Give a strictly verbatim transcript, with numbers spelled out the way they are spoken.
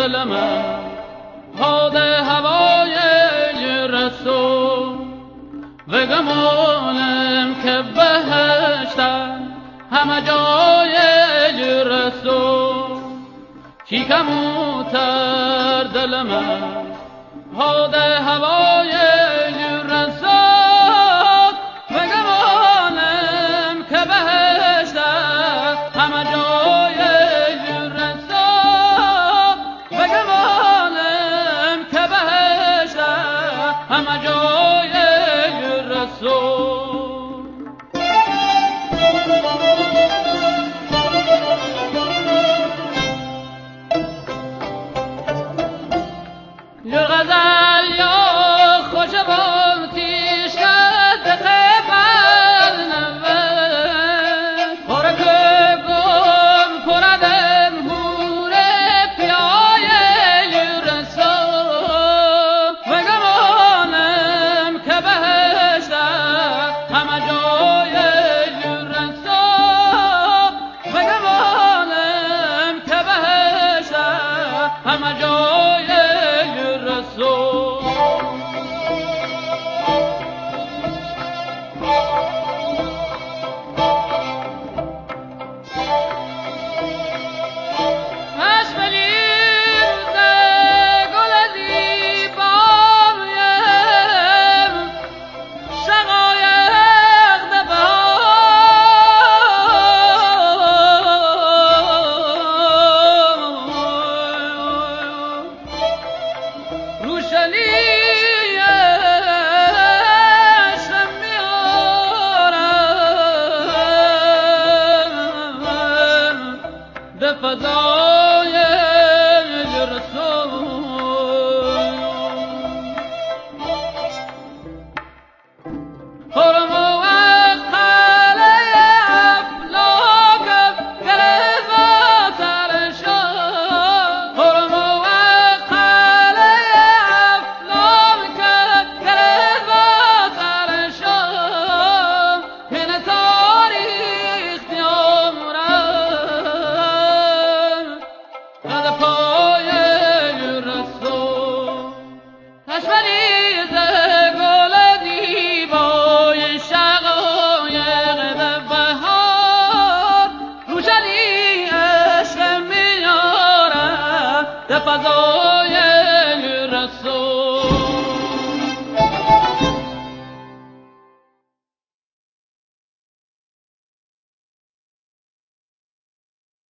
دل من حال هوای رسول و گمانم که بهشتم همه جای رسول چی کموتر دل من حال هوای رسول و گمانم که بهشتم همه جای رسول و گمانم که بهشتم همه جای رسول یه غزل یا خوش بانتی شد خبر نوه پرکه گم پردم هوره پیای رسول و گمانم که بهشتم همه جای رسول و گمانم که بهشتم همه جای فضا